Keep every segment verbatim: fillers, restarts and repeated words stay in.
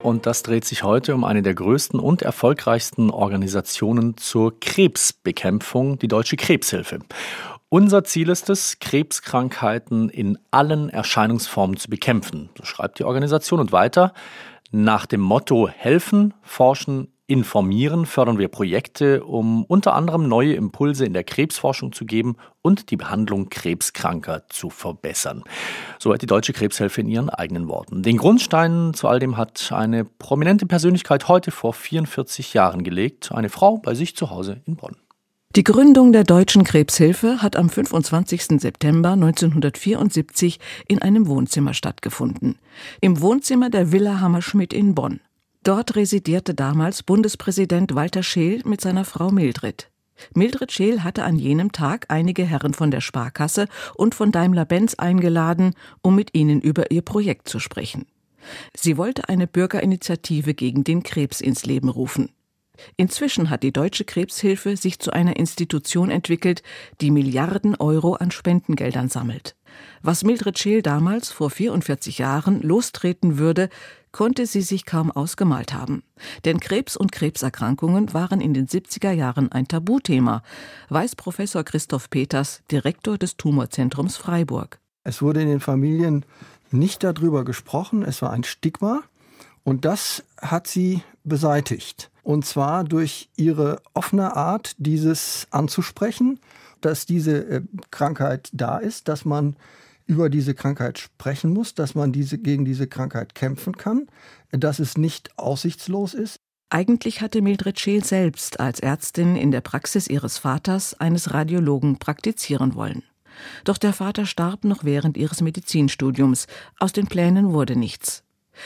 Und das dreht sich heute um eine der größten und erfolgreichsten Organisationen zur Krebsbekämpfung, die Deutsche Krebshilfe. Unser Ziel ist es, Krebskrankheiten in allen Erscheinungsformen zu bekämpfen, so schreibt die Organisation. Und weiter: Nach dem Motto helfen, forschen, informieren fördern wir Projekte, um unter anderem neue Impulse in der Krebsforschung zu geben und die Behandlung Krebskranker zu verbessern. Soweit die Deutsche Krebshilfe in ihren eigenen Worten. Den Grundstein zu all dem hat eine prominente Persönlichkeit heute vor vierundvierzig Jahren gelegt, eine Frau bei sich zu Hause in Bonn. Die Gründung der Deutschen Krebshilfe hat am fünfundzwanzigsten September neunzehnhundertvierundsiebzig in einem Wohnzimmer stattgefunden. Im Wohnzimmer der Villa Hammerschmidt in Bonn. Dort residierte damals Bundespräsident Walter Scheel mit seiner Frau Mildred. Mildred Scheel hatte an jenem Tag einige Herren von der Sparkasse und von Daimler-Benz eingeladen, um mit ihnen über ihr Projekt zu sprechen. Sie wollte eine Bürgerinitiative gegen den Krebs ins Leben rufen. Inzwischen hat die Deutsche Krebshilfe sich zu einer Institution entwickelt, die Milliarden Euro an Spendengeldern sammelt. Was Mildred Scheel damals vor vierundvierzig Jahren lostreten würde, konnte sie sich kaum ausgemalt haben. Denn Krebs und Krebserkrankungen waren in den siebziger Jahren ein Tabuthema, weiß Professor Christoph Peters, Direktor des Tumorzentrums Freiburg. Es wurde in den Familien nicht darüber gesprochen, es war ein Stigma und das hat sie beseitigt. Und zwar durch ihre offene Art, dieses anzusprechen, dass diese äh, Krankheit da ist, dass man über diese Krankheit sprechen muss, dass man diese, gegen diese Krankheit kämpfen kann, dass es nicht aussichtslos ist. Eigentlich hatte Mildred Scheel selbst als Ärztin in der Praxis ihres Vaters, eines Radiologen, praktizieren wollen. Doch der Vater starb noch während ihres Medizinstudiums. Aus den Plänen wurde nichts.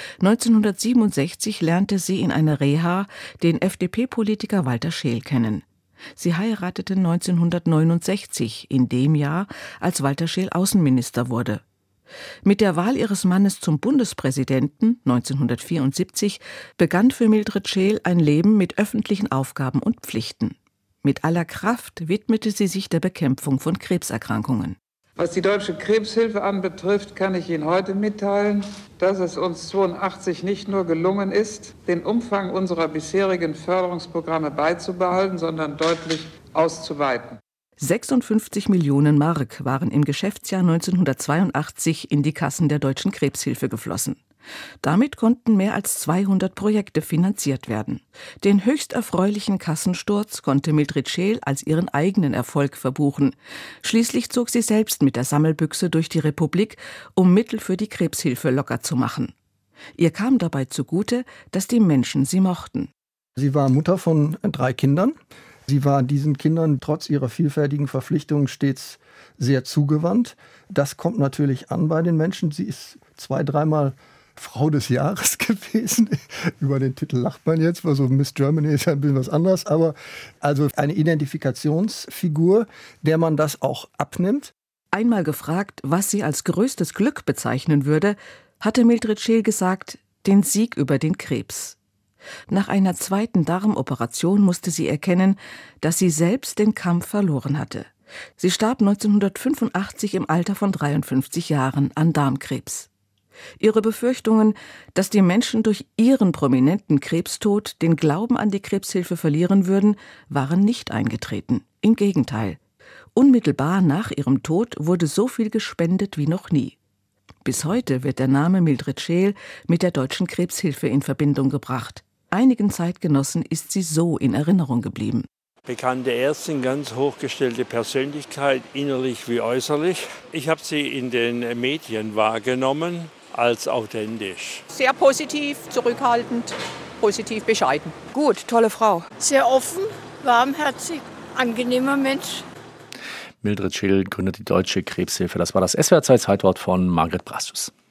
neunzehnhundertsiebenundsechzig lernte sie in einer Reha den F D P-Politiker Walter Scheel kennen. Sie heirateten neunzehnhundertneunundsechzig, in dem Jahr, als Walter Scheel Außenminister wurde. Mit der Wahl ihres Mannes zum Bundespräsidenten neunzehnhundertvierundsiebzig begann für Mildred Scheel ein Leben mit öffentlichen Aufgaben und Pflichten. Mit aller Kraft widmete sie sich der Bekämpfung von Krebserkrankungen. Was die Deutsche Krebshilfe anbetrifft, kann ich Ihnen heute mitteilen, dass es uns zweiundachtzig nicht nur gelungen ist, den Umfang unserer bisherigen Förderungsprogramme beizubehalten, sondern deutlich auszuweiten. sechsundfünfzig Millionen Mark waren im Geschäftsjahr neunzehnhundertzweiundachtzig in die Kassen der Deutschen Krebshilfe geflossen. Damit konnten mehr als zweihundert Projekte finanziert werden. Den höchst erfreulichen Kassensturz konnte Mildred Scheel als ihren eigenen Erfolg verbuchen. Schließlich zog sie selbst mit der Sammelbüchse durch die Republik, um Mittel für die Krebshilfe locker zu machen. Ihr kam dabei zugute, dass die Menschen sie mochten. Sie war Mutter von drei Kindern. Sie war diesen Kindern trotz ihrer vielfältigen Verpflichtungen stets sehr zugewandt. Das kommt natürlich an bei den Menschen. Sie ist zwei, dreimal Frau des Jahres gewesen. Über den Titel lacht man jetzt, weil so Miss Germany ist ja ein bisschen was anderes. Aber also eine Identifikationsfigur, der man das auch abnimmt. Einmal gefragt, was sie als größtes Glück bezeichnen würde, hatte Mildred Scheel gesagt, den Sieg über den Krebs. Nach einer zweiten Darmoperation musste sie erkennen, dass sie selbst den Kampf verloren hatte. Sie starb neunzehnhundertfünfundachtzig im Alter von dreiundfünfzig Jahren an Darmkrebs. Ihre Befürchtungen, dass die Menschen durch ihren prominenten Krebstod den Glauben an die Krebshilfe verlieren würden, waren nicht eingetreten. Im Gegenteil. Unmittelbar nach ihrem Tod wurde so viel gespendet wie noch nie. Bis heute wird der Name Mildred Scheel mit der Deutschen Krebshilfe in Verbindung gebracht. Einigen Zeitgenossen ist sie so in Erinnerung geblieben. Bekannte Ärztin, ganz hochgestellte Persönlichkeit, innerlich wie äußerlich. Ich habe sie in den Medien wahrgenommen als authentisch. Sehr positiv, zurückhaltend, positiv bescheiden. Gut, tolle Frau. Sehr offen, warmherzig, angenehmer Mensch. Mildred Scheel gründet die Deutsche Krebshilfe. Das war das S W R zwei Zeitwort von Margret Brastus.